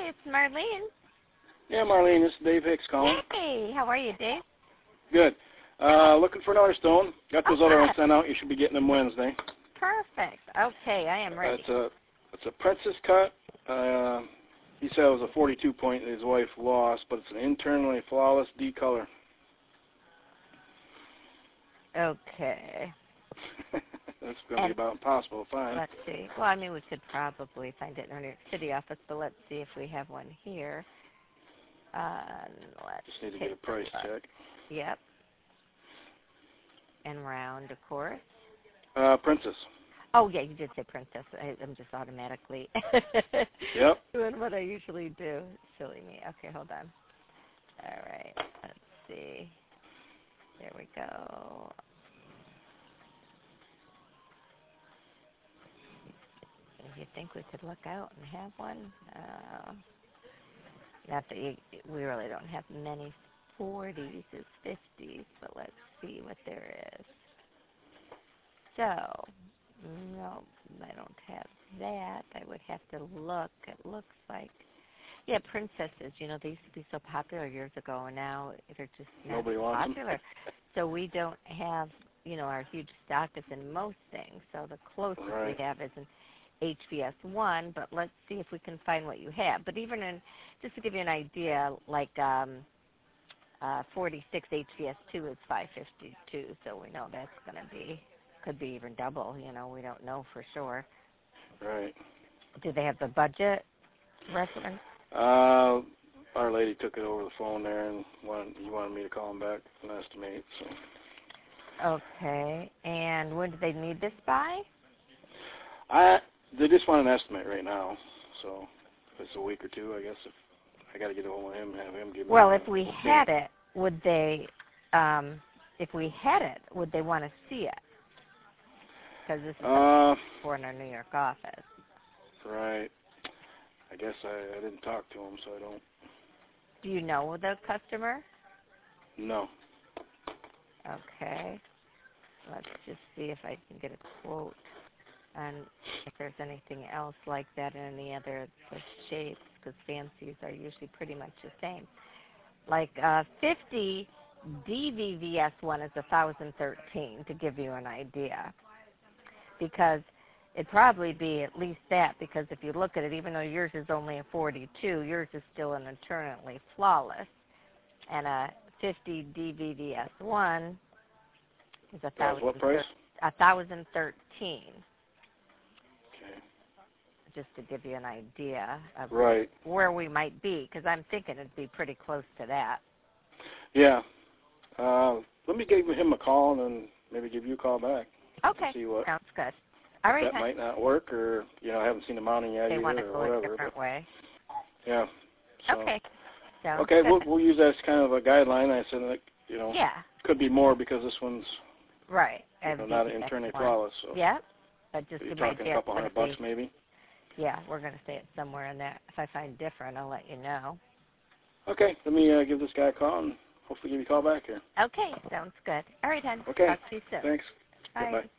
Hi, it's Marlene. Yeah, Marlene, this is Dave Hicks calling. Hey, how are you, Dave? Good. Looking for another stone. Got those other ones sent out. You should be getting them Wednesday. Perfect. Okay, I am ready. It's a princess cut. He said it was a 42 point that his wife lost, but it's an internally flawless D color. Okay. That's going to be about impossible to find. Let's see. Well, I mean, we could probably find it in our New York City office, but let's see if we have one here. Just need to get a price check. Yep. And round, of course. Princess. Oh, yeah, you did say princess. I'm just automatically doing what I usually do. Silly me. Okay, hold on. All right. Let's see. There we go. You think we could look out and have one? Not that we really don't have many 40s, it's 50s, but let's see what there is. So, no, I don't have that. I would have to look. It looks like, yeah, princesses. You know, they used to be so popular years ago, and now they're just not popular. So we don't have, you know, our huge stock is in most things. So the closest we have is an HVS 1, but let's see if we can find what you have. But even in, just to give you an idea, like 46 HVS 2 is 552, so we know that's going to be, could be even double, you know, we don't know for sure. Right. Do they have the budget reference? Our lady took it over the phone there, and he wanted me to call him back and estimate. So. Okay, and when do they need this by? They just want an estimate right now, so if it's a week or two, I guess if I got to get a hold of him and have him give me. Well, if we had it, would they? If we had it, would they want to see it? Because this is for in our New York office. Right. I guess I didn't talk to him, so I don't. Do you know the customer? No. Okay. Let's just see if I can get a quote. And if there's anything else like that in any other shapes, because fancies are usually pretty much the same. Like 50 DVVS 1 is 1,013, to give you an idea. Because it'd probably be at least that, because if you look at it, even though yours is only a 42, yours is still an internally flawless. And a 50 DVVS 1 is 1,013. What price? 1,013. Just to give you an idea of where we might be, because I'm thinking it'd be pretty close to that. Yeah. Let me give him a call and then maybe give you a call back. Okay. See what. Sounds good. All right. That might not work, or I haven't seen the mounting yet either, they want to go whatever, a different way. Yeah. So, okay. Sounds okay. good. We'll use that as kind of a guideline. I said that could be more because this one's not internally flawless. So. Yeah. But just you're talking a couple $100 maybe. Yeah, we're going to say it's somewhere in there. If I find different, I'll let you know. Okay, let me give this guy a call and hopefully give you a call back here. Okay, sounds good. All right, hon. Okay. Talk to you soon. Thanks. Bye. Bye.